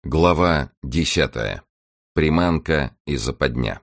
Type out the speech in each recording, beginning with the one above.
Глава 10. Приманка и западня.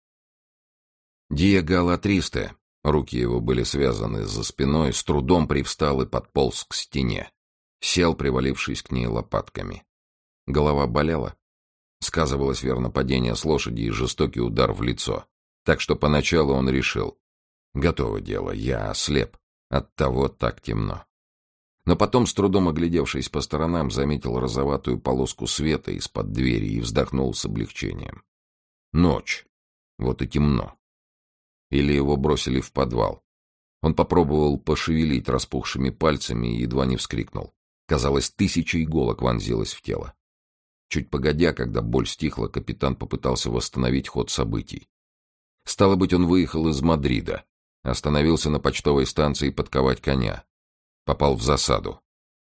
Диего Алатристе, руки его были связаны за спиной, с трудом привстал и подполз к стене. Сел, привалившись к ней лопатками. Голова болела. Сказывалось верно падение с лошади и жестокий удар в лицо. Так что поначалу он решил: готово дело, я ослеп, оттого так темно. Но потом, с трудом оглядевшись по сторонам, заметил розоватую полоску света из-под двери и вздохнул с облегчением. Ночь. Вот и темно. Или его бросили в подвал. Он попробовал пошевелить распухшими пальцами и едва не вскрикнул. Казалось, 1000 иголок вонзилось в тело. Чуть погодя, когда боль стихла, капитан попытался восстановить ход событий. Стало быть, он выехал из Мадрида, остановился на почтовой станции подковать коня. Попал в засаду.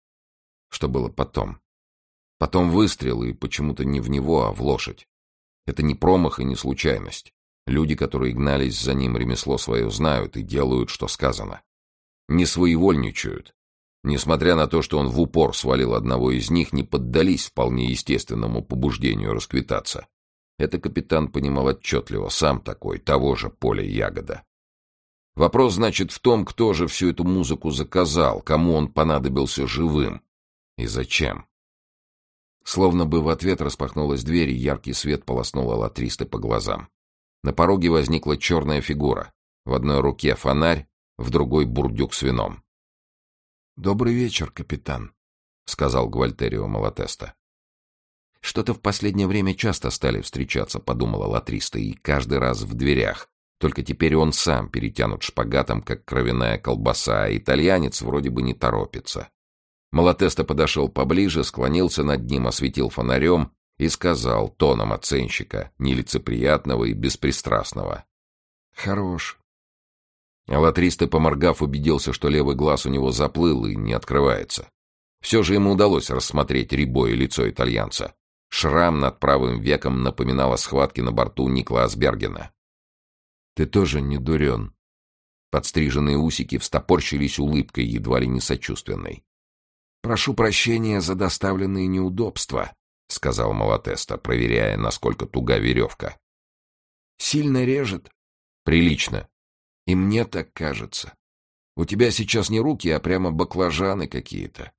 Что было потом? Потом выстрел, и почему-то не в него, а в лошадь. Это не промах и не случайность. Люди, которые гнались за ним, ремесло свое знают и делают, что сказано. Не своевольничают. Несмотря на то, что он в упор свалил одного из них, не поддались вполне естественному побуждению расквитаться. Это капитан понимал отчетливо, сам такой, того же поля ягода. Вопрос, значит, в том, кто же всю эту музыку заказал, кому он понадобился живым и зачем. Словно бы в ответ распахнулась дверь, и яркий свет полоснул Алатристе по глазам. На пороге возникла черная фигура. В одной руке фонарь, в другой бурдюк с вином. «Добрый вечер, капитан», — сказал Гвальтерио Малатеста. «Что-то в последнее время часто стали встречаться», — подумала Алатристе, и каждый раз в дверях. Только теперь он сам перетянут шпагатом, как кровяная колбаса, а итальянец вроде бы не торопится. Малатеста подошел поближе, склонился над ним, осветил фонарем и сказал тоном оценщика, нелицеприятного и беспристрастного: «Хорош». Алатристе, поморгав, убедился, что левый глаз у него заплыл и не открывается. Все же ему удалось рассмотреть рябое лицо итальянца. Шрам над правым веком напоминал о схватке на борту Никлаас Бергена. «Ты тоже не дурен». Подстриженные усики встопорщились улыбкой, едва ли не сочувственной. «Прошу прощения за доставленные неудобства», — сказал Малатеста, проверяя, насколько туга веревка. «Сильно режет?» «Прилично». «И мне так кажется. У тебя сейчас не руки, а прямо баклажаны какие-то».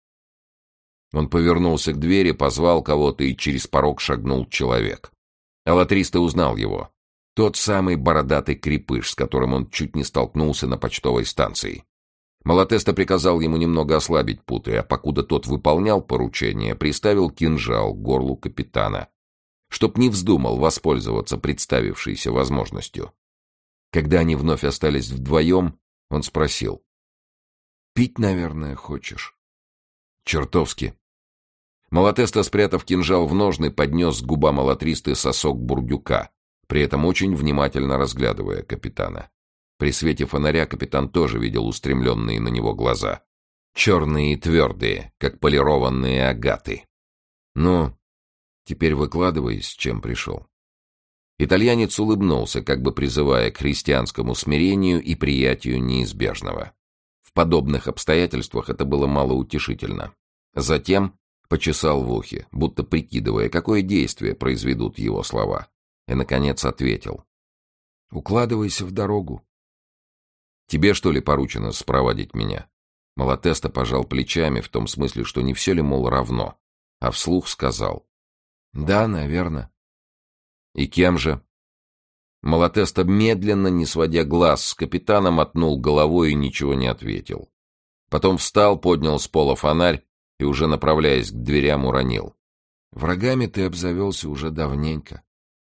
Он повернулся к двери, позвал кого-то, и через порог шагнул человек. Алатристе узнал его. Тот самый бородатый крепыш, с которым он чуть не столкнулся на почтовой станции. Малатеста приказал ему немного ослабить путы, а покуда тот выполнял поручение, приставил кинжал к горлу капитана, чтоб не вздумал воспользоваться представившейся возможностью. Когда они вновь остались вдвоем, он спросил: «Пить, наверное, хочешь?» «Чертовски». Малатеста, спрятав кинжал в ножны, поднес к губам Алатристе сосок бурдюка, при этом очень внимательно разглядывая капитана. При свете фонаря капитан тоже видел устремленные на него глаза. Черные и твердые, как полированные агаты. «Ну, теперь выкладывай, с чем пришел». Итальянец улыбнулся, как бы призывая к христианскому смирению и приятию неизбежного. В подобных обстоятельствах это было малоутешительно. Затем почесал в ухе, будто прикидывая, какое действие произведут его слова. И, наконец, ответил: «Укладывайся в дорогу». «Тебе, что ли, поручено спровадить меня?» Малатеста пожал плечами в том смысле, что не все ли, мол, равно, а вслух сказал: «Да, наверное». «И кем же?» Малатеста, медленно, не сводя глаз с капитана, мотнул головой и ничего не ответил. Потом встал, поднял с пола фонарь и, уже направляясь к дверям, уронил: «Врагами ты обзавелся уже давненько».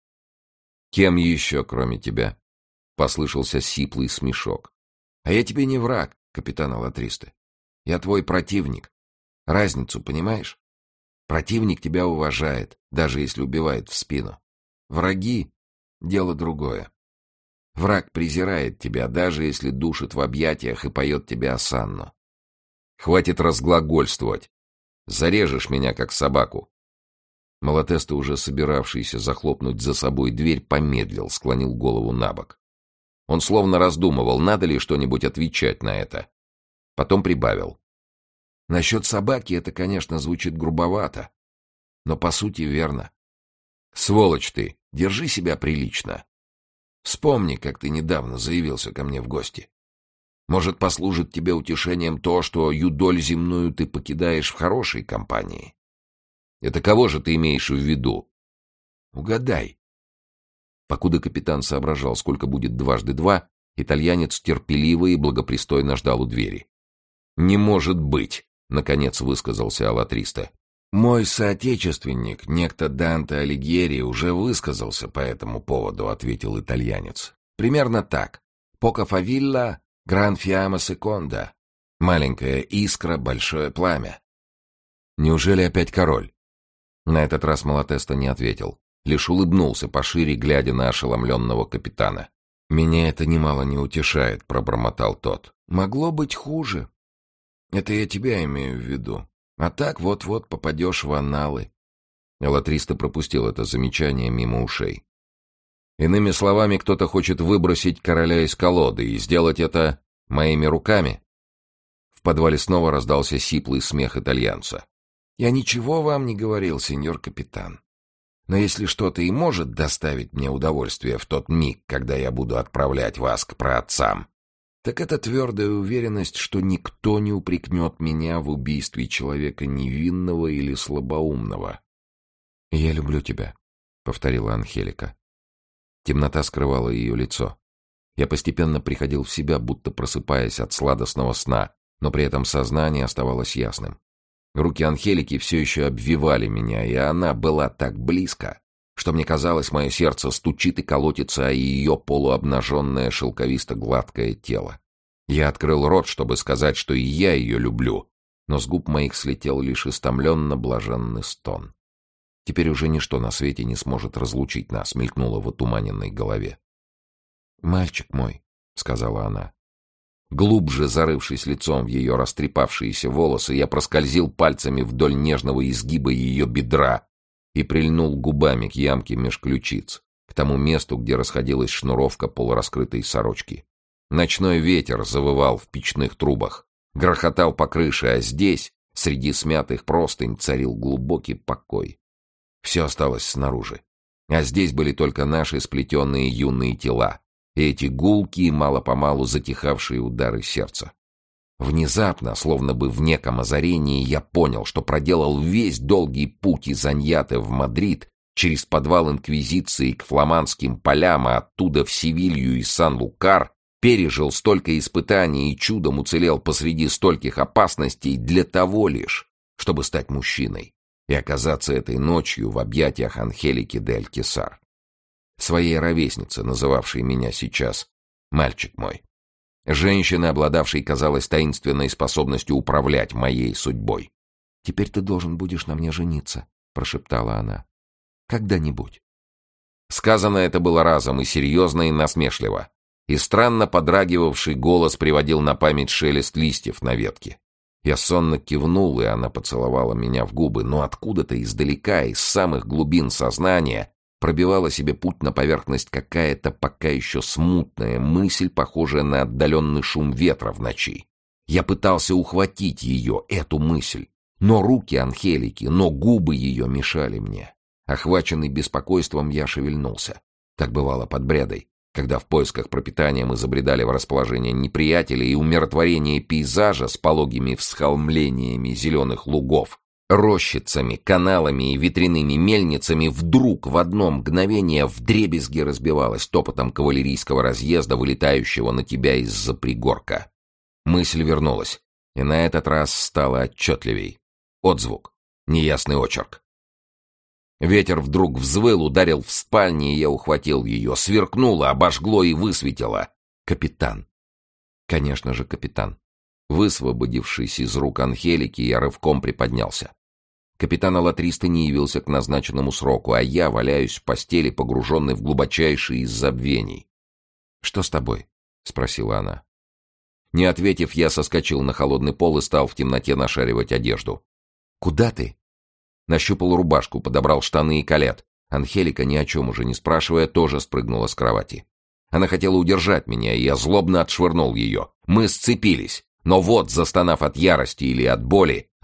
«Кем еще, кроме тебя?» — послышался сиплый смешок. «А я тебе не враг, капитан Алатристе. Я твой противник. Разницу понимаешь? Противник тебя уважает, даже если убивает в спину. Враги — дело другое. Враг презирает тебя, даже если душит в объятиях и поет тебе осанну». «Хватит разглагольствовать. Зарежешь меня, как собаку». Малатеста, уже собиравшийся захлопнуть за собой дверь, помедлил, склонил голову набок. Он словно раздумывал, надо ли что-нибудь отвечать на это. Потом прибавил: «Насчет собаки это, конечно, звучит грубовато. Но по сути верно. Сволочь ты, держи себя прилично. Вспомни, как ты недавно заявился ко мне в гости. Может, послужит тебе утешением то, что юдоль земную ты покидаешь в хорошей компании? Это кого же ты имеешь в виду? Угадай. Покуда капитан соображал, сколько будет дважды два, итальянец терпеливо и благопристойно ждал у двери. «Не может быть!» — наконец высказался Алатристо. «Мой соотечественник, некто Данте Алигьери, уже высказался по этому поводу», — ответил итальянец. «Примерно так. Пока фавилла, гран фиамма секонда. Маленькая искра, большое пламя». «Неужели опять король?» На этот раз Малатеста не ответил, лишь улыбнулся пошире, глядя на ошеломленного капитана. «Меня это немало не утешает», — пробормотал тот. «Могло быть хуже. Это я тебя имею в виду. А так вот-вот попадешь в анналы». Алатристо пропустил это замечание мимо ушей. «Иными словами, кто-то хочет выбросить короля из колоды и сделать это моими руками?» В подвале снова раздался сиплый смех итальянца. «Я ничего вам не говорил, сеньор капитан. Но если что-то и может доставить мне удовольствие в тот миг, когда я буду отправлять вас к праотцам, так это твердая уверенность, что никто не упрекнет меня в убийстве человека невинного или слабоумного». «Я люблю тебя», — повторила Анхелика. Темнота скрывала ее лицо. Я постепенно приходил в себя, будто просыпаясь от сладостного сна, но при этом сознание оставалось ясным. Руки Анхелики все еще обвивали меня, и она была так близко, что мне казалось, мое сердце стучит и колотится о ее полуобнаженное шелковисто-гладкое тело. Я открыл рот, чтобы сказать, что и я ее люблю, но с губ моих слетел лишь истомленно-блаженный стон. Теперь уже ничто на свете не сможет разлучить нас, мелькнуло в отуманенной голове. «Мальчик мой», — сказала она. Глубже зарывшись лицом в ее растрепавшиеся волосы, я проскользил пальцами вдоль нежного изгиба ее бедра и прильнул губами к ямке меж ключиц, к тому месту, где расходилась шнуровка полураскрытой сорочки. Ночной ветер завывал в печных трубах, грохотал по крыше, а здесь, среди смятых простынь, царил глубокий покой. Все осталось снаружи, а здесь были только наши сплетенные юные тела и эти гулкие, мало-помалу затихавшие удары сердца. Внезапно, словно бы в неком озарении, я понял, что проделал весь долгий путь из Аньяты в Мадрид через подвал Инквизиции к фламандским полям, а оттуда в Севилью и Сан-Лукар, пережил столько испытаний и чудом уцелел посреди стольких опасностей для того лишь, чтобы стать мужчиной и оказаться этой ночью в объятиях Анхелики де Алькесар, своей ровесницы, называвшей меня сейчас «мальчик мой». Женщины, обладавшей, казалось, таинственной способностью управлять моей судьбой. «Теперь ты должен будешь на мне жениться», — прошептала она. «Когда-нибудь». Сказано это было разом и серьезно, и насмешливо, и странно подрагивавший голос приводил на память шелест листьев на ветке. Я сонно кивнул, и она поцеловала меня в губы, но откуда-то издалека, из самых глубин сознания, пробивала себе путь на поверхность какая-то пока еще смутная мысль, похожая на отдаленный шум ветра в ночи. Я пытался ухватить ее, эту мысль, но руки Анхелики, но губы ее мешали мне. Охваченный беспокойством, я шевельнулся. Так бывало под бредой, когда в поисках пропитания мы забредали в расположение неприятеля, и умиротворение пейзажа с пологими всхолмлениями зеленых лугов, рощицами, каналами и ветряными мельницами вдруг в одно мгновение вдребезги разбивалось топотом кавалерийского разъезда, вылетающего на тебя из-за пригорка. Мысль вернулась, и на этот раз стала отчетливей. Отзвук, неясный очерк. Ветер вдруг взвыл, ударил в спальне, и я ухватил ее. Сверкнуло, обожгло и высветило. Капитан. Конечно же, капитан. Высвободившись из рук Анхелики, я рывком приподнялся. Капитан Алатристо не явился к назначенному сроку, а я валяюсь в постели, погруженный в глубочайший из забвений. «Что с тобой?» — спросила она. Не ответив, я соскочил на холодный пол и стал в темноте нашаривать одежду. «Куда ты?» Нащупал рубашку, подобрал штаны и колет. Анхелика, ни о чем уже не спрашивая, тоже спрыгнула с кровати. Она хотела удержать меня, и я злобно отшвырнул ее. Мы сцепились. Но вот, застонав от ярости или от боли,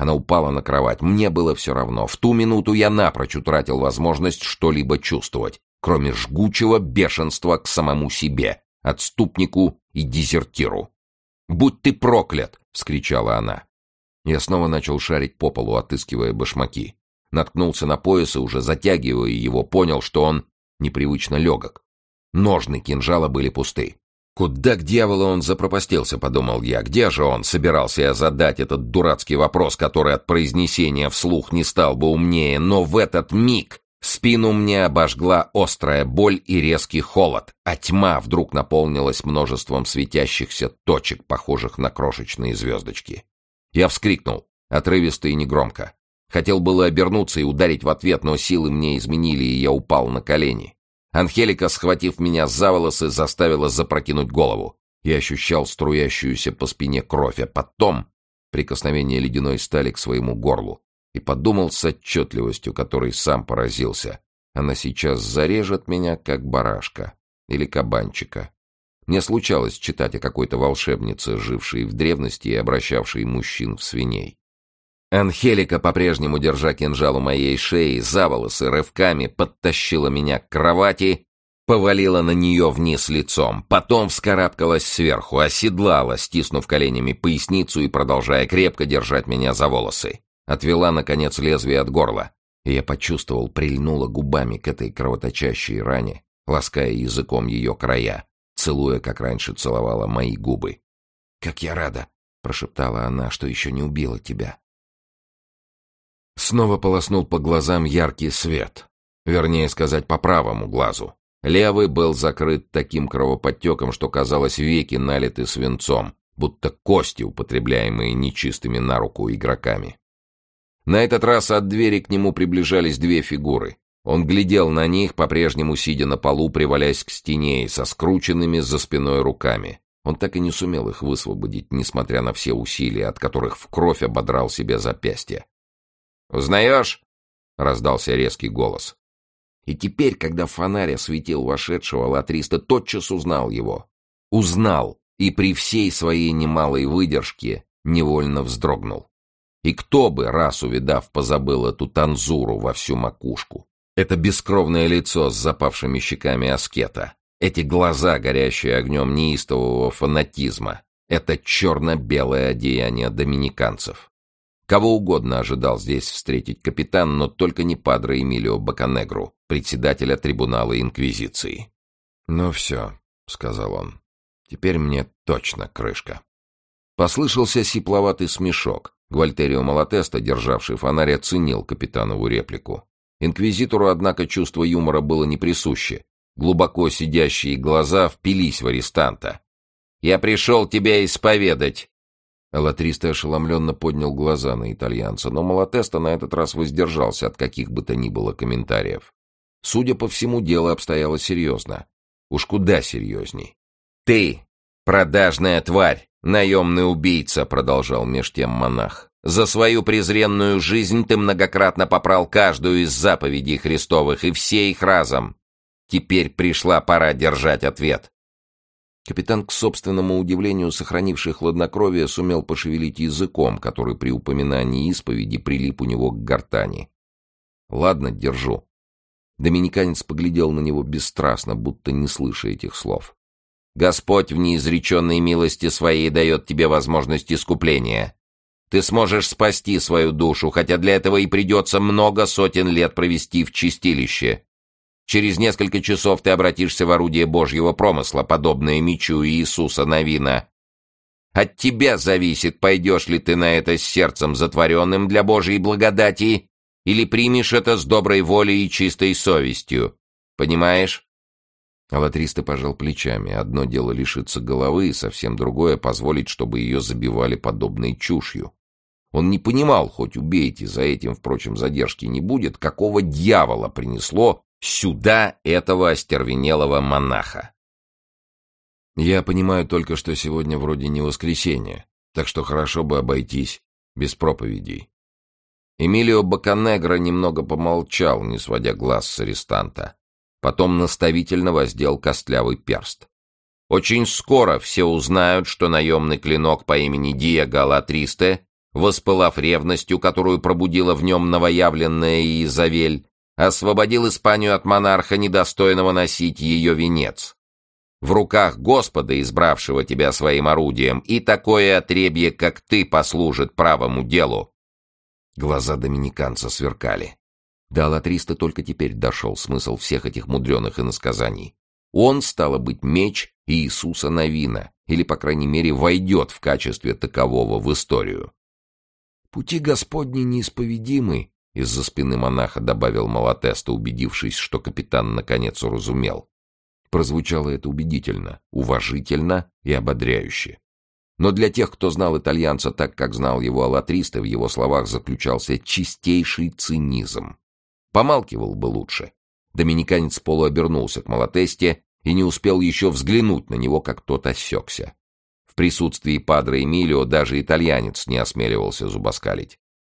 Она упала на кровать. Мне было все равно. В ту минуту я напрочь утратил возможность что-либо чувствовать, кроме жгучего бешенства к самому себе, отступнику и дезертиру. «Будь ты проклят!» — вскричала она. Я снова начал шарить по полу, отыскивая башмаки. Наткнулся на пояс и, уже затягивая его, понял, что он непривычно легок. Ножны кинжала были пусты. «Куда к дьяволу он запропастился?» — подумал я. «Где же он?» — собирался я задать этот дурацкий вопрос, который от произнесения вслух не стал бы умнее, но в этот миг спину мне обожгла острая боль и резкий холод, а тьма вдруг наполнилась множеством светящихся точек, похожих на крошечные звездочки. Я вскрикнул, отрывисто и негромко. Хотел было обернуться и ударить в ответ, но силы мне изменили, и я упал на колени. Анхелика, схватив меня за волосы, заставила запрокинуть голову. Я ощущал струящуюся по спине кровь, а потом прикосновение ледяной стали к своему горлу. И подумал с отчетливостью, которой сам поразился. Она сейчас зарежет меня, как барашка или кабанчика. Мне случалось читать о какой-то волшебнице, жившей в древности и обращавшей мужчин в свиней. Анхелика, по-прежнему держа кинжал у моей шеи, за волосы рывками подтащила меня к кровати, повалила на нее вниз лицом, потом вскарабкалась сверху, оседлала, стиснув коленями поясницу и продолжая крепко держать меня за волосы. Отвела, наконец, лезвие от горла, и я почувствовал, прильнула губами к этой кровоточащей ране, лаская языком ее края, целуя, как раньше целовала мои губы. «Как я рада!» — прошептала она, — «что еще не убила тебя». Снова полоснул по глазам яркий свет. Вернее сказать, по правому глазу. Левый был закрыт таким кровоподтеком, что, казалось, веки налиты свинцом, будто кости, употребляемые нечистыми на руку игроками. На этот раз от двери к нему приближались две фигуры. Он глядел на них, по-прежнему сидя на полу, привалясь к стене и со скрученными за спиной руками. Он так и не сумел их высвободить, несмотря на все усилия, от которых в кровь ободрал себе запястье. «Узнаешь?» — раздался резкий голос. И теперь, когда фонарь осветил вошедшего, Латриста тотчас узнал его. Узнал и при всей своей немалой выдержке невольно вздрогнул. И кто бы, раз увидав, позабыл эту танзуру во всю макушку? Это бескровное лицо с запавшими щеками аскета. Эти глаза, горящие огнем неистового фанатизма. Это черно-белое одеяние доминиканцев. Кого угодно ожидал здесь встретить капитан, но только не падре Эмилио Бокканегру, председателя трибунала Инквизиции. «Ну все», — сказал он, — «теперь мне точно крышка». Послышался сипловатый смешок. Гвальтерио Малатеста, державший фонарь, оценил капитанову реплику. Инквизитору, однако, чувство юмора было не присуще. Глубоко сидящие глаза впились в арестанта. «Я пришел тебя исповедать!» Латриста ошеломленно поднял глаза на итальянца, но Малатеста на этот раз воздержался от каких бы то ни было комментариев. Судя по всему, дело обстояло серьезно. Уж куда серьезней. «Ты, продажная тварь, наемный убийца», — продолжал меж тем монах. «За свою презренную жизнь ты многократно попрал каждую из заповедей Христовых, и все их разом. Теперь пришла пора держать ответ». Капитан, к собственному удивлению, сохранивший хладнокровие, сумел пошевелить языком, который при упоминании исповеди прилип у него к гортани. «Ладно, держу». Доминиканец поглядел на него бесстрастно, будто не слыша этих слов. «Господь в неизреченной милости своей дает тебе возможность искупления. Ты сможешь спасти свою душу, хотя для этого и придется много сотен лет провести в чистилище. Через несколько часов ты обратишься в орудие Божьего промысла, подобное мечу Иисуса Навина. От тебя зависит, пойдешь ли ты на это с сердцем затворенным для Божьей благодати, или примешь это с доброй волей и чистой совестью. Понимаешь?» Латриста пожал плечами. Одно дело лишиться головы, и совсем другое — позволить, чтобы ее забивали подобной чушью. Он не понимал, хоть убейте, за этим, впрочем, задержки не будет, какого дьявола принесло сюда этого остервенелого монаха. «Я понимаю только, что сегодня вроде не воскресенье, так что хорошо бы обойтись без проповедей». Эмилио Бокканегро немного помолчал, не сводя глаз с арестанта. Потом наставительно воздел костлявый перст. «Очень скоро все узнают, что наемный клинок по имени Диего Латристе воспылав ревностью, которую пробудила в нем новоявленная Изавель, освободил Испанию от монарха, недостойного носить ее венец. В руках Господа, избравшего тебя своим орудием, и такое отребье, как ты, послужит правому делу». Глаза доминиканца сверкали. До Алатриста только теперь дошел смысл всех этих мудреных иносказаний. Он, стало быть, меч Иисуса Навина, или, по крайней мере, войдет в качестве такового в историю. «Пути Господни неисповедимы», — из-за спины монаха добавил Малатеста, убедившись, что капитан наконец уразумел. Прозвучало это убедительно, уважительно и ободряюще. Но для тех, кто знал итальянца так, как знал его Алатриста, в его словах заключался чистейший цинизм. Помалкивал бы лучше. Доминиканец полуобернулся к Малатесте и не успел еще взглянуть на него, как тот осекся. В присутствии падре Эмилио даже итальянец не осмеливался зубоскалить.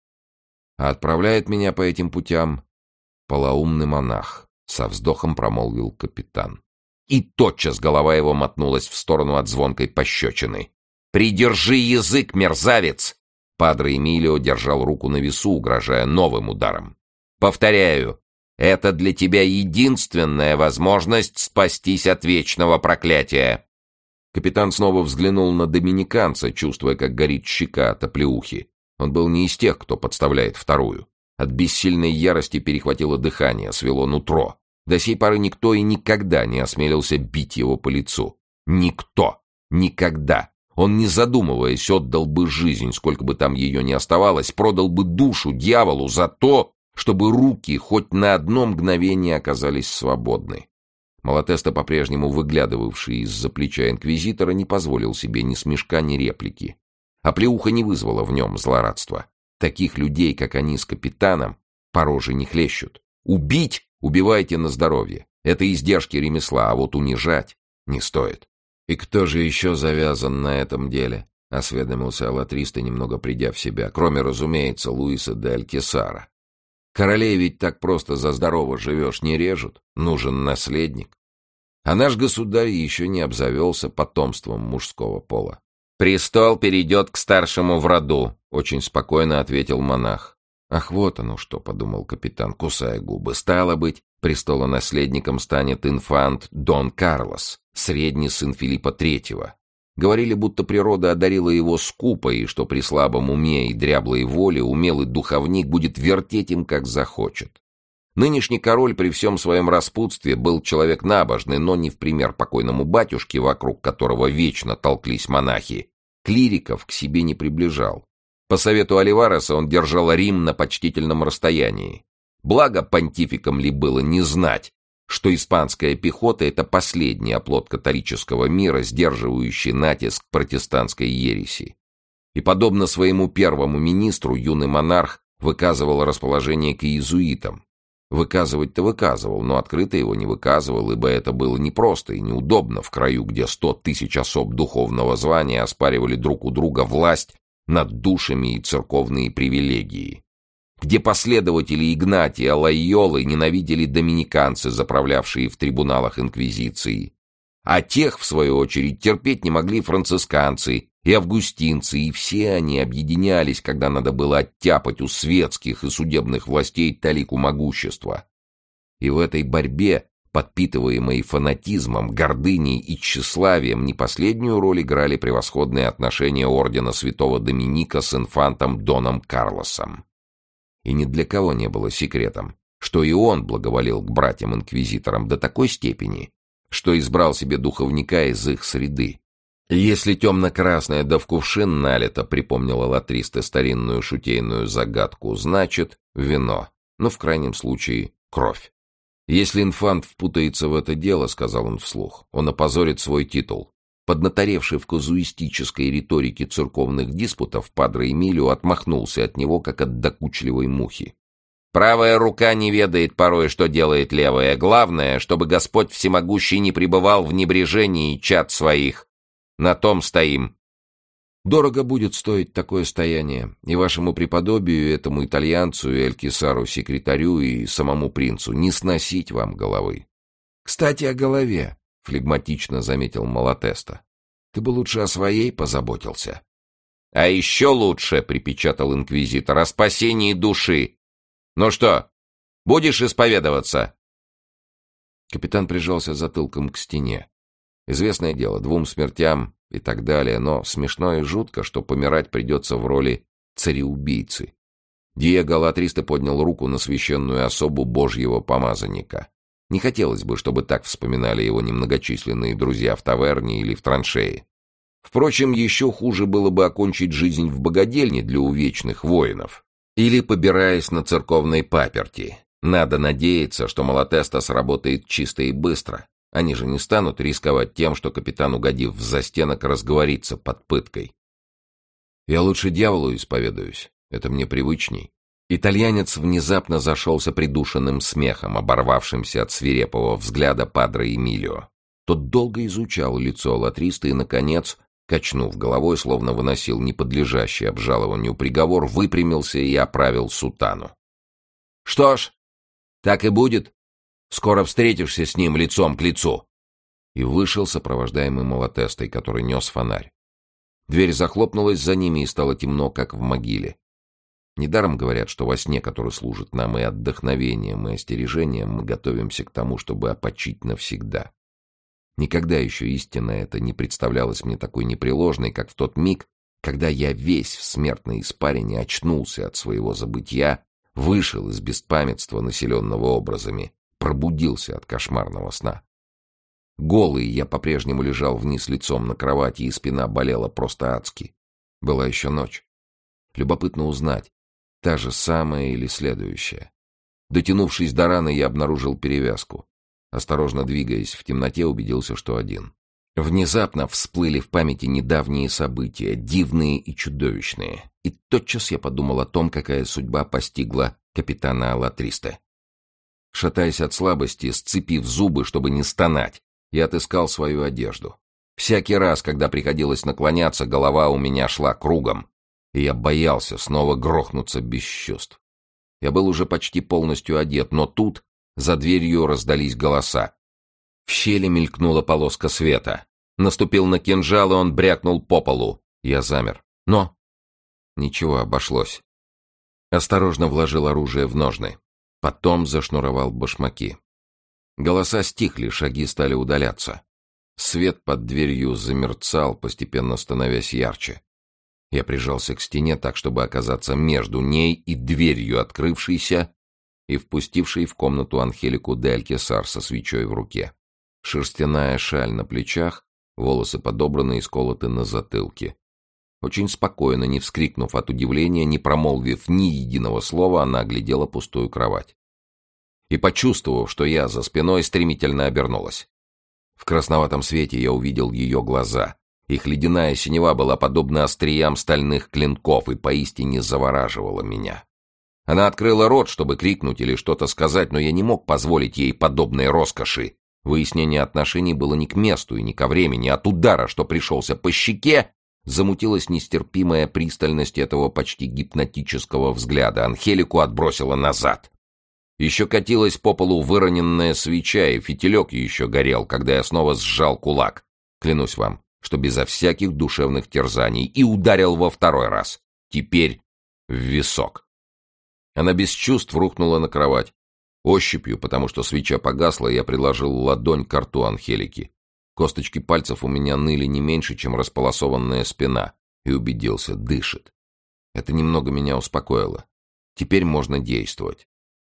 «А отправляет меня по этим путям полоумный монах», — со вздохом промолвил капитан. И тотчас голова его мотнулась в сторону от звонкой пощечины. «Придержи язык, мерзавец!» Падре Эмилио держал руку на весу, угрожая новым ударом. «Повторяю, это для тебя единственная возможность спастись от вечного проклятия!» Капитан снова взглянул на доминиканца, чувствуя, как горит щека от оплеухи. Он был не из тех, кто подставляет вторую. От бессильной ярости перехватило дыхание, свело нутро. До сей поры никто и никогда не осмелился бить его по лицу. Никто! Никогда! Он, не задумываясь, отдал бы жизнь, сколько бы там ее ни оставалось, продал бы душу дьяволу за то, чтобы руки хоть на одно мгновение оказались свободны. Малатеста, по-прежнему выглядывавший из-за плеча инквизитора, не позволил себе ни смешка, ни реплики. Оплеуха не вызвала в нем злорадства. Таких людей, как они с капитаном, по роже не хлещут. Убить — убивайте на здоровье. Это издержки ремесла, а вот унижать не стоит. «И кто же еще завязан на этом деле?» — осведомился Алатриста, немного придя в себя, кроме, разумеется, Луиса де Алькесара. «Королей ведь так просто за здорово живешь не режут, нужен наследник. А наш государь еще не обзавелся потомством мужского пола». «Престол перейдет к старшему в роду», — очень спокойно ответил монах. «Ах, вот оно что», — подумал капитан, кусая губы. «Стало быть, престолонаследником станет инфант Дон Карлос, средний сын Филиппа III. Говорили, будто природа одарила его скупо, и что при слабом уме и дряблой воле умелый духовник будет вертеть им, как захочет. Нынешний король при всем своем распутстве был человек набожный, но не в пример покойному батюшке, вокруг которого вечно толклись монахи, клириков к себе не приближал. По совету Оливареса он держал Рим на почтительном расстоянии. Благо понтификам ли было не знать, что испанская пехота — это последний оплот католического мира, сдерживающий натиск протестантской ереси. И, подобно своему первому министру, юный монарх выказывал расположение к иезуитам. Выказывать-то выказывал, но открыто его не выказывал, ибо это было непросто и неудобно в краю, где 100 тысяч особ духовного звания оспаривали друг у друга власть над душами и церковные привилегии, где последователи Игнатия Лойолы ненавидели доминиканцы, заправлявшие в трибуналах инквизиции, а тех, в свою очередь, терпеть не могли францисканцы и августинцы, и все они объединялись, когда надо было оттяпать у светских и судебных властей талику могущества. И в этой борьбе, подпитываемой фанатизмом, гордыней и тщеславием, не последнюю роль играли превосходные отношения ордена святого Доминика с инфантом Доном Карлосом. И ни для кого не было секретом, что и он благоволил к братьям-инквизиторам до такой степени, что избрал себе духовника из их среды. «Если темно-красное да в кувшин налито», — припомнил Алатриста старинную шутейную загадку, — «значит, вино, но в крайнем случае кровь». «Если инфант впутается в это дело, — сказал он вслух, — он опозорит свой титул». Поднаторевший в казуистической риторике церковных диспутов, падре Эмилио отмахнулся от него, как от докучливой мухи. «Правая рука не ведает порой, что делает левая. Главное, чтобы Господь Всемогущий не пребывал в небрежении чад своих. На том стоим». «Дорого будет стоить такое стояние, и вашему преподобию, этому итальянцу, и Алькесару, секретарю, и самому принцу не сносить вам головы». «Кстати, о голове», — флегматично заметил Малатеста. «Ты бы лучше о своей позаботился». «А еще лучше», — припечатал инквизитор, — «о спасении души. Ну что, будешь исповедоваться?» Капитан прижался затылком к стене. Известное дело, 2 смертям и так далее, но смешно и жутко, что помирать придется в роли цареубийцы. Диего Латристе поднял руку на священную особу Божьего помазанника. Не хотелось бы, чтобы так вспоминали его немногочисленные друзья в таверне или в траншее. Впрочем, еще хуже было бы окончить жизнь в богадельне для увечных воинов или побираясь на церковной паперти. Надо надеяться, что Малатеста сработает чисто и быстро. Они же не станут рисковать тем, что капитан, угодив в застенок, разговорится под пыткой. Я лучше дьяволу исповедуюсь. Это мне привычней. Итальянец внезапно зашелся придушенным смехом, оборвавшимся от свирепого взгляда падре Эмилио. Тот долго изучал лицо Латриста и, наконец, качнув головой, словно выносил неподлежащий обжалованию приговор, выпрямился и оправил сутану. — Что ж, так и будет. Скоро встретишься с ним лицом к лицу. И вышел, сопровождаемый Малатестой, который нес фонарь. Дверь захлопнулась за ними, и стало темно, как в могиле. Недаром говорят, что во сне, который служит нам и отдохновением, и остережением, мы готовимся к тому, чтобы опочить навсегда. Никогда еще истина эта не представлялась мне такой непреложной, как в тот миг, когда я весь в смертной испарине очнулся от своего забытья, вышел из беспамятства, населенного образами, пробудился от кошмарного сна. Голый я по-прежнему лежал вниз лицом на кровати, и спина болела просто адски. Была еще ночь. Любопытно узнать, та же самая или следующая. Дотянувшись до раны, я обнаружил перевязку. Осторожно двигаясь в темноте, убедился, что один. Внезапно всплыли в памяти недавние события, дивные и чудовищные. И тотчас я подумал о том, какая судьба постигла капитана Латристе. Шатаясь от слабости, сцепив зубы, чтобы не стонать, я отыскал свою одежду. Всякий раз, когда приходилось наклоняться, голова у меня шла кругом, и я боялся снова грохнуться без чувств. Я был уже почти полностью одет, но тут за дверью раздались голоса. В щели мелькнула полоска света. Наступил на кинжал, и он брякнул по полу. Я замер. Но ничего, обошлось. Осторожно вложил оружие в ножны. Потом зашнуровал башмаки. Голоса стихли, шаги стали удаляться. Свет под дверью замерцал, постепенно становясь ярче. Я прижался к стене так, чтобы оказаться между ней и дверью, открывшейся и впустившей в комнату Анхелику де Алькесар со свечой в руке. Шерстяная шаль на плечах, волосы подобраны и сколоты на затылке. Очень спокойно, не вскрикнув от удивления, не промолвив ни единого слова, она оглядела пустую кровать. И, почувствовав, что я за спиной, стремительно обернулась. В красноватом свете я увидел ее глаза. Их ледяная синева была подобна остриям стальных клинков и поистине завораживала меня. Она открыла рот, чтобы крикнуть или что-то сказать, но я не мог позволить ей подобной роскоши. Выяснение отношений было не к месту и не ко времени. От удара, что пришелся по щеке, замутилась нестерпимая пристальность этого почти гипнотического взгляда. Анхелику отбросила назад. Еще катилась по полу выроненная свеча, и фитилек еще горел, когда я снова сжал кулак. Клянусь вам, что безо всяких душевных терзаний, и ударил во второй раз. Теперь в висок. Она без чувств рухнула на кровать. Ощупью, потому что свеча погасла, я приложил ладонь к рту Анхелики. Косточки пальцев у меня ныли не меньше, чем располосованная спина, и убедился — дышит. Это немного меня успокоило. Теперь можно действовать.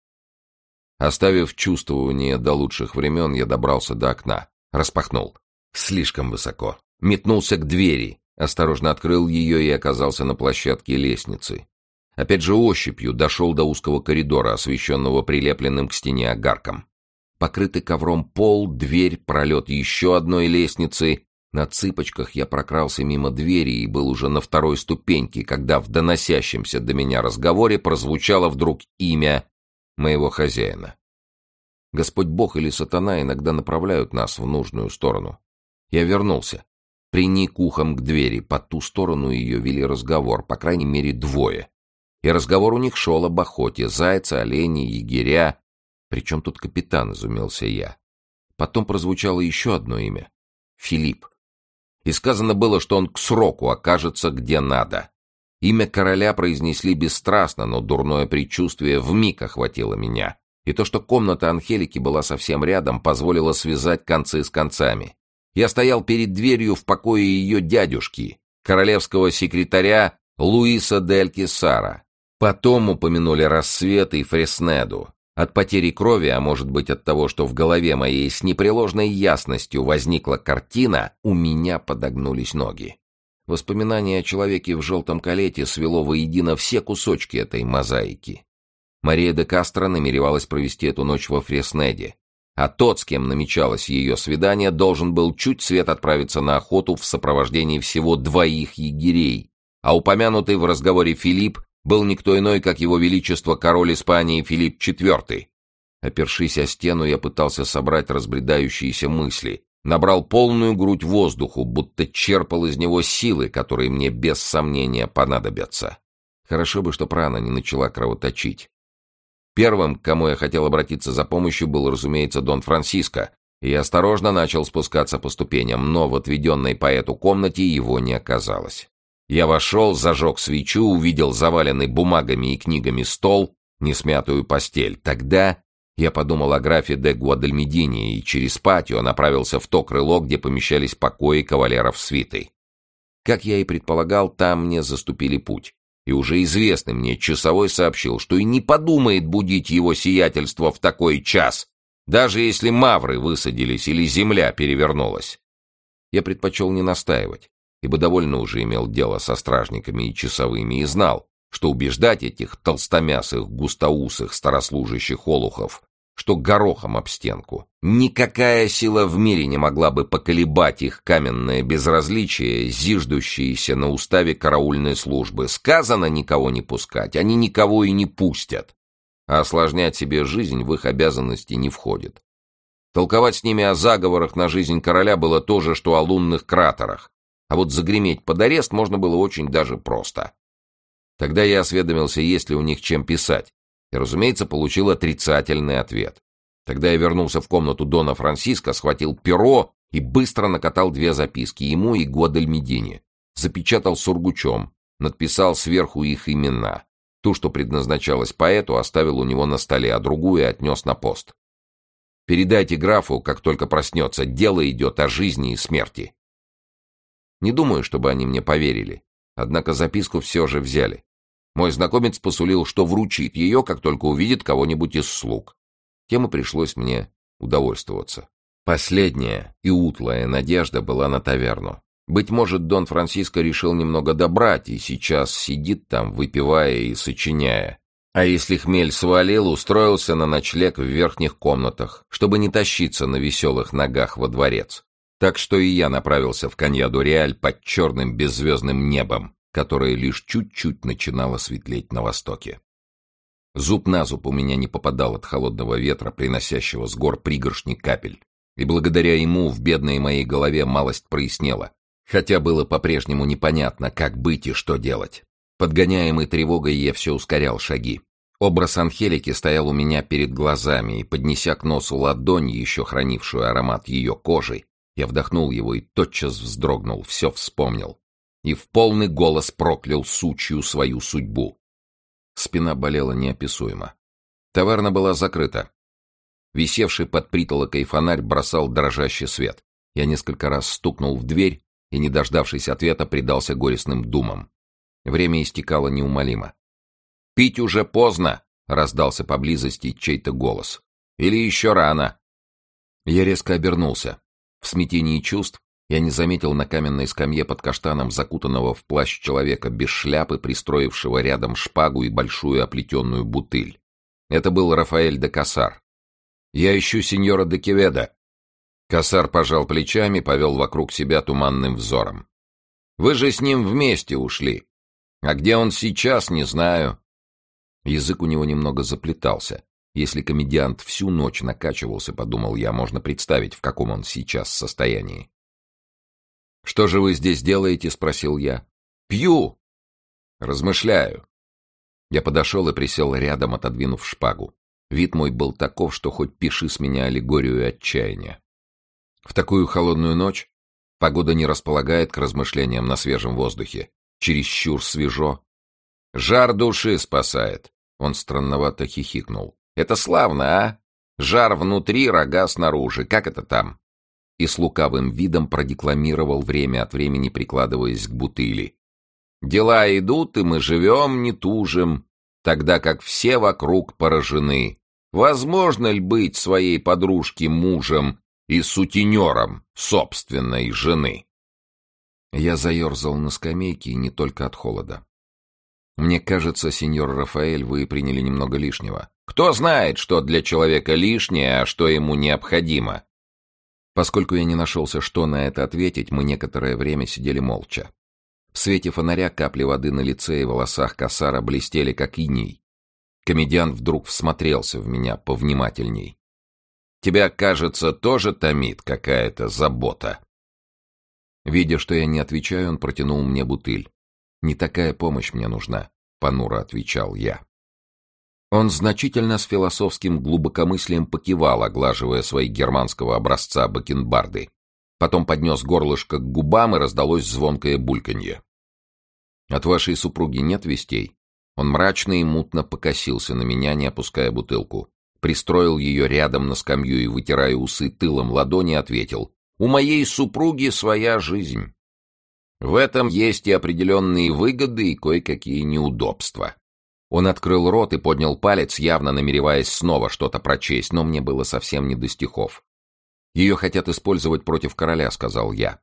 Оставив чувствование до лучших времен, я добрался до окна. Распахнул. Слишком высоко. Метнулся к двери. Осторожно открыл ее и оказался на площадке лестницы. Опять же ощупью дошел до узкого коридора, освещенного прилепленным к стене огарком. Покрытый ковром пол, дверь, пролет еще одной лестницы. На цыпочках я прокрался мимо двери и был уже на второй ступеньке, когда в доносящемся до меня разговоре прозвучало вдруг имя моего хозяина. Господь Бог или сатана иногда направляют нас в нужную сторону. Я вернулся. Приник ухом к двери. По ту сторону ее вели разговор, по крайней мере, двое. И разговор у них шел об охоте. Зайцы, олени, егеря. Причем тут капитан, изумился я. Потом прозвучало еще одно имя. Филипп. и сказано было, что он к сроку окажется где надо. Имя короля произнесли бесстрастно, но дурное предчувствие вмиг охватило меня. И то, что комната Анхелики была совсем рядом, позволило связать концы с концами. Я стоял перед дверью в покое ее дядюшки, королевского секретаря Луиса де Алькисара. Потом упомянули рассвет и Фреснеду. От потери крови, а может быть от того, что в голове моей с непреложной ясностью возникла картина, у меня подогнулись ноги. Воспоминание о человеке в желтом калете свело воедино все кусочки этой мозаики. Мария де Кастро намеревалась провести эту ночь во Фреснеде, а тот, с кем намечалось ее свидание, должен был чуть свет отправиться на охоту в сопровождении всего 2 егерей, а упомянутый в разговоре Филипп был никто иной, как его величество король Испании Филипп IV. Опершись о стену, я пытался собрать разбредающиеся мысли, набрал полную грудь воздуху, будто черпал из него силы, которые мне без сомнения понадобятся. Хорошо бы, чтоб рана не начала кровоточить. Первым, к кому я хотел обратиться за помощью, был, разумеется, Дон Франсиско, и я осторожно начал спускаться по ступеням, но в отведенной поэту комнате его не оказалось. Я вошел, зажег свечу, увидел заваленный бумагами и книгами стол, несмятую постель. Тогда я подумал о графе де Гуадальмедине и через патио направился в то крыло, где помещались покои кавалеров свиты. Как я и предполагал, там мне заступили путь. И уже известный мне часовой сообщил, что и не подумает будить его сиятельство в такой час, даже если мавры высадились или земля перевернулась. Я предпочел не настаивать, ибо довольно уже имел дело со стражниками и часовыми и знал, что убеждать этих толстомясых, густоусых, старослужащих олухов, что горохом об стенку. Никакая сила в мире не могла бы поколебать их каменное безразличие, зиждущееся на уставе караульной службы. Сказано никого не пускать, они никого и не пустят. А осложнять себе жизнь в их обязанности не входит. Толковать с ними о заговорах на жизнь короля было то же, что о лунных кратерах. А вот загреметь под арест можно было очень даже просто. Тогда я осведомился, есть ли у них чем писать. И, разумеется, получил отрицательный ответ. Тогда я вернулся в комнату Дона Франсиско, схватил перо и быстро накатал 2 записки ему и Гуадальмедине. Запечатал сургучом, надписал сверху их имена. Ту, что предназначалась поэту, оставил у него на столе, а другую отнес на пост. «Передайте графу, как только проснется, дело идет о жизни и смерти». Не думаю, чтобы они мне поверили, однако записку все же взяли. Мой знакомец посулил, что вручит ее, как только увидит кого-нибудь из слуг. Тем и пришлось мне удовольствоваться. Последняя и утлая надежда была на таверну. Быть может, Дон Франсиско решил немного добрать и сейчас сидит там, выпивая и сочиняя. А если хмель свалил, устроился на ночлег в верхних комнатах, чтобы не тащиться на веселых ногах во дворец. Так что и я направился в Каньяду-Реаль под черным беззвездным небом, которое лишь чуть-чуть начинало светлеть на востоке. Зуб на зуб у меня не попадал от холодного ветра, приносящего с гор пригоршни капель, и благодаря ему в бедной моей голове малость прояснела, хотя было по-прежнему непонятно, как быть и что делать. Подгоняемый тревогой я все ускорял шаги. Образ Анхелики стоял у меня перед глазами, и, поднеся к носу ладонь, еще хранившую аромат ее кожи, я вдохнул его и тотчас вздрогнул, все вспомнил. И в полный голос проклял сучью свою судьбу. Спина болела неописуемо. Таверна была закрыта. Висевший под притолокой фонарь бросал дрожащий свет. Я несколько раз стукнул в дверь и, не дождавшись ответа, предался горестным думам. Время истекало неумолимо. «Пить уже поздно!» — раздался поблизости чей-то голос. «Или еще рано!» Я резко обернулся. В смятении чувств я не заметил на каменной скамье под каштаном закутанного в плащ человека без шляпы, пристроившего рядом шпагу и большую оплетенную бутыль. Это был Рафаэль де Кассар. «Я ищу сеньора де Кеведа». Кассар пожал плечами, повел вокруг себя туманным взором. «Вы же с ним вместе ушли. А где он сейчас, не знаю». Язык у него немного заплетался. Если комедиант всю ночь накачивался, подумал я, можно представить, в каком он сейчас состоянии. «Что же вы здесь делаете?» — спросил я. «Пью!» «Размышляю». Я подошел и присел рядом, отодвинув шпагу. Вид мой был таков, что хоть пиши с меня аллегорию отчаяния. В такую холодную ночь Погода не располагает к размышлениям на свежем воздухе. Чересчур свежо. Жар души спасает. Он странновато хихикнул. Это славно, а? Жар внутри, рога снаружи. Как это там? И с лукавым видом продекламировал, время от времени прикладываясь к бутыли. Дела идут, и мы живем, не тужим, тогда как все вокруг поражены. Возможно ли быть своей подружке мужем и сутенером собственной жены? Я заерзал на скамейке, и не только от холода. Мне кажется, сеньор Рафаэль, вы приняли немного лишнего. Кто знает, что для человека лишнее, а что ему необходимо? Поскольку я не нашелся, что на это ответить, мы некоторое время сидели молча. В свете фонаря капли воды на лице и волосах Кассара блестели, как иней. Комедиант вдруг всмотрелся в меня повнимательней. «Тебя, кажется, тоже томит какая-то забота?» Видя, что я не отвечаю, он протянул мне бутыль. «Не такая помощь мне нужна», — понуро отвечал я. Он значительно с философским глубокомыслием покивал, оглаживая свои германского образца бакенбарды. Потом поднес горлышко к губам, и раздалось звонкое бульканье. «От вашей супруги нет вестей?» Он мрачно и мутно покосился на меня, не опуская бутылку. Пристроил ее рядом на скамью и, вытирая усы тылом ладони, ответил: «У моей супруги своя жизнь. В этом есть и определенные выгоды, и кое-какие неудобства». Он открыл рот и поднял палец, явно намереваясь снова что-то прочесть, но мне было совсем не до стихов. «Ее хотят использовать против короля», — сказал я.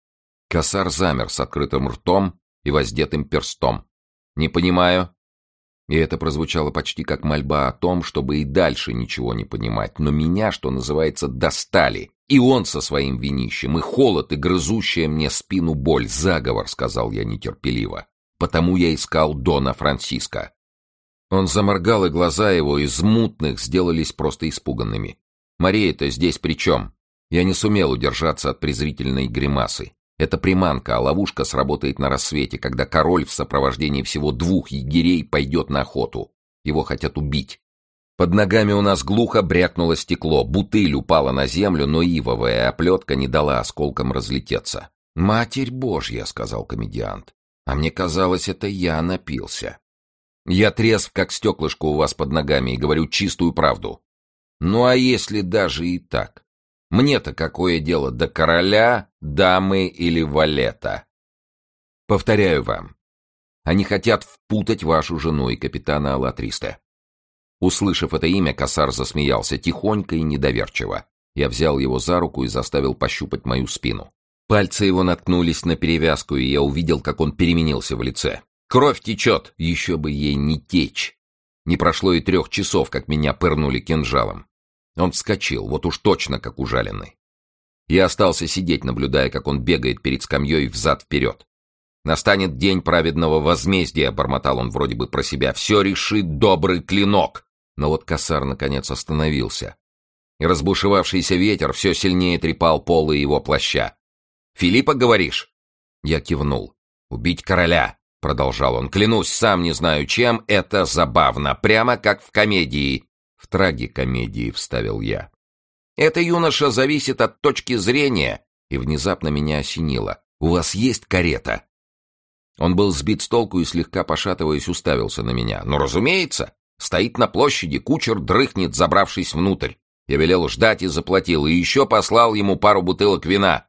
Кассар замер с открытым ртом и воздетым перстом. «Не понимаю». И это прозвучало почти как мольба о том, чтобы и дальше ничего не понимать. Но меня, что называется, достали. И он со своим винищем, и холод, и грызущая мне спину боль. «Заговор», — сказал я нетерпеливо. «Потому я искал Дона Франсиско». Он заморгал, и глаза его из мутных сделались просто испуганными. «Мария-то здесь при чем?» Я не сумел удержаться от презрительной гримасы. Это приманка, а ловушка сработает на рассвете, когда король в сопровождении всего 2 егерей пойдет на охоту. Его хотят убить. Под ногами у нас глухо брякнуло стекло, бутыль упала на землю, но ивовая оплетка не дала осколкам разлететься. «Матерь Божья», — сказал комедиант, — «а мне казалось, это я напился». «Я трезв, как стеклышко у вас под ногами, и говорю чистую правду». «Ну а если даже и так? Мне-то какое дело до короля, дамы или валета?» «Повторяю вам, они хотят впутать вашу жену и капитана Алатристе». Услышав это имя, Кассар засмеялся тихонько и недоверчиво. Я взял его за руку и заставил пощупать мою спину. Пальцы его наткнулись на перевязку, и я увидел, как он переменился в лице. «Кровь течет!» Еще бы ей не течь. Не прошло и 3 часов, как меня пырнули кинжалом. Он вскочил, вот уж точно как ужаленный. Я остался сидеть, наблюдая, как он бегает перед скамьей взад-вперед. «Настанет день праведного возмездия», — бормотал он вроде бы про себя. «Все решит добрый клинок». Но вот Кассар наконец остановился. И разбушевавшийся ветер все сильнее трепал полы его плаща. «Филиппа, говоришь?» Я кивнул. «Убить короля», — продолжал он. «Клянусь, сам не знаю чем, это забавно, прямо как в комедии». «В трагикомедии», — вставил я. «Это, юноша, зависит от точки зрения». И внезапно меня осенило. «У вас есть карета?» Он был сбит с толку и, слегка пошатываясь, уставился на меня. «Ну, разумеется. Стоит на площади, кучер дрыхнет, забравшись внутрь. Я велел ждать и заплатил, и еще послал ему пару бутылок вина».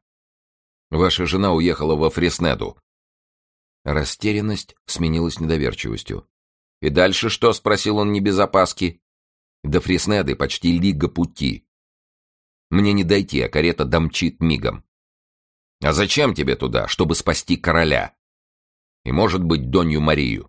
«Ваша жена уехала во Фреснеду». Растерянность сменилась недоверчивостью. «И дальше что?» — спросил он не без опаски. «До Фреснеды почти лига пути. Мне не дойти, а карета домчит мигом». «А зачем тебе туда? Чтобы спасти короля. И, может быть, Донью Марию».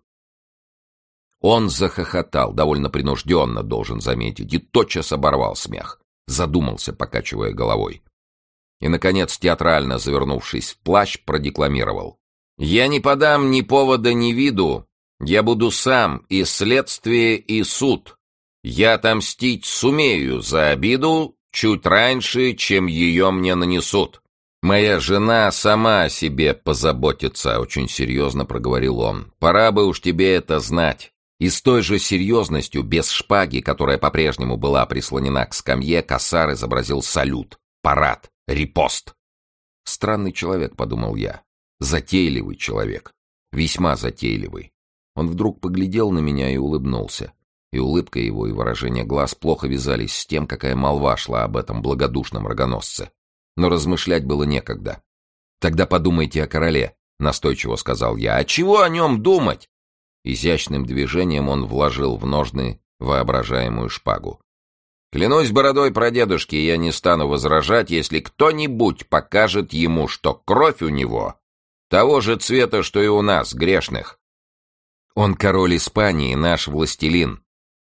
Он захохотал, довольно принужденно, должен заметить, и тотчас оборвал смех. Задумался, покачивая головой. И, наконец, театрально завернувшись в плащ, продекламировал. «Я не подам ни повода, ни виду. Я буду сам и следствие, и суд. Я отомстить сумею за обиду чуть раньше, чем ее мне нанесут. Моя жена сама о себе позаботится», — очень серьезно проговорил он. «Пора бы уж тебе это знать». И с той же серьезностью, без шпаги, которая по-прежнему была прислонена к скамье, Кассар изобразил салют, парад, репост. Странный человек, подумал я. Затейливый человек. Весьма затейливый. Он вдруг поглядел на меня и улыбнулся. И улыбка его, и выражение глаз плохо вязались с тем, какая молва шла об этом благодушном рогоносце. Но размышлять было некогда. «Тогда подумайте о короле», — настойчиво сказал я. «А чего о нем думать?» Изящным движением он вложил в ножны воображаемую шпагу. «Клянусь бородой прадедушки, я не стану возражать, если кто-нибудь покажет ему, что кровь у него того же цвета, что и у нас, грешных. Он король Испании, наш властелин».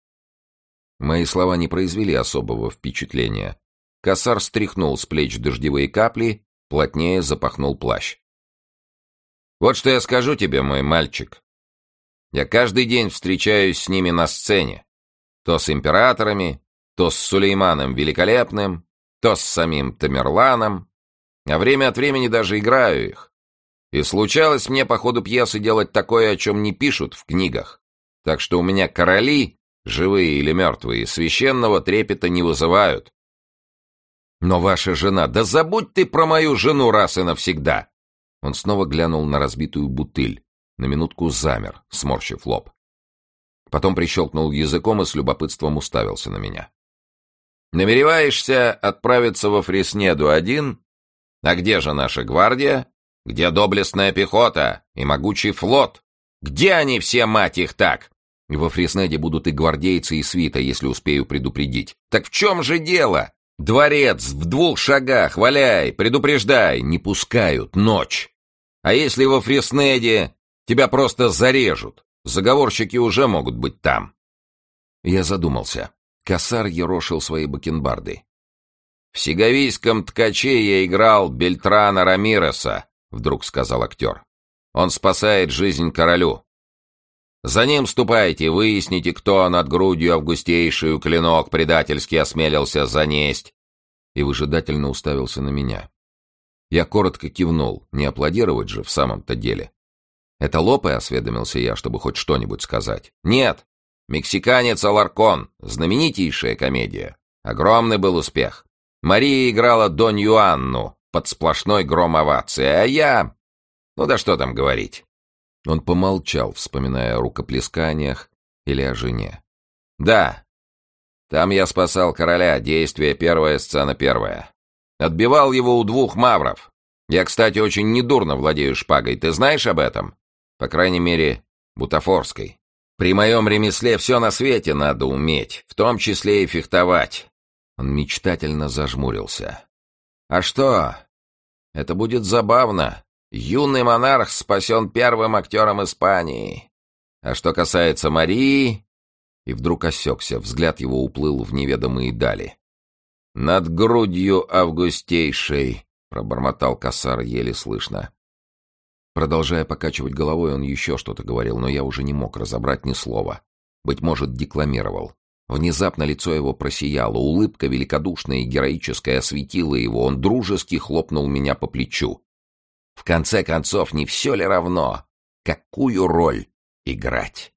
Мои слова не произвели особого впечатления. Косар стряхнул с плеч дождевые капли, плотнее запахнул плащ. «Вот что я скажу тебе, мой мальчик. Я каждый день встречаюсь с ними на сцене. То с императорами, то с Сулейманом Великолепным, то с самим Тамерланом, а время от времени даже играю их. И случалось мне по ходу пьесы делать такое, о чем не пишут в книгах. Так что у меня короли, живые или мертвые, священного трепета не вызывают. Но ваша жена... Да забудь ты про мою жену раз и навсегда!» Он снова глянул на разбитую бутыль, на минутку замер, сморщив лоб. Потом прищелкнул языком и с любопытством уставился на меня. «Намереваешься отправиться во Фреснеду один? А где же наша гвардия? Где доблестная пехота и могучий флот? Где они все, мать их, так?» «Во Фреснеде будут и гвардейцы, и свита, если успею предупредить». «Так в чем же дело? Дворец в 2 шагах, валяй, предупреждай, не пускают, ночь. А если во Фреснеде тебя просто зарежут? Заговорщики уже могут быть там». Я задумался. Косар ерошил свои бакенбарды. «В сеговийском ткаче я играл Бельтрана Рамиреса», — вдруг сказал актер. «Он спасает жизнь королю. За ним ступайте, выясните, кто над грудью августейшую клинок предательски осмелился занесть». И выжидательно уставился на меня. Я коротко кивнул, не аплодировать же в самом-то деле. «Это Лопе?» — осведомился я, чтобы хоть что-нибудь сказать. «Нет, мексиканец Аларкон, знаменитейшая комедия. Огромный был успех. Мария играла Донью Анну под сплошной гром овации, а я... Ну да что там говорить». Он помолчал, вспоминая о рукоплесканиях или о жене. «Да, там я спасал короля, действие первая, сцена первая. Отбивал его у 2 мавров. Я, кстати, очень недурно владею шпагой, ты знаешь об этом? По крайней мере, бутафорской. При моем ремесле все на свете надо уметь, в том числе и фехтовать». Он мечтательно зажмурился. «А что? Это будет забавно. Юный монарх спасен первым актером Испании. А что касается Марии...» И вдруг осекся, взгляд его уплыл в неведомые дали. «Над грудью августейшей», — пробормотал Косар еле слышно. Продолжая покачивать головой, он еще что-то говорил, но я уже не мог разобрать ни слова. Быть может, декламировал. Внезапно лицо его просияло, улыбка великодушная и героическая осветила его, он дружески хлопнул меня по плечу. «В конце концов, не все ли равно, какую роль играть?»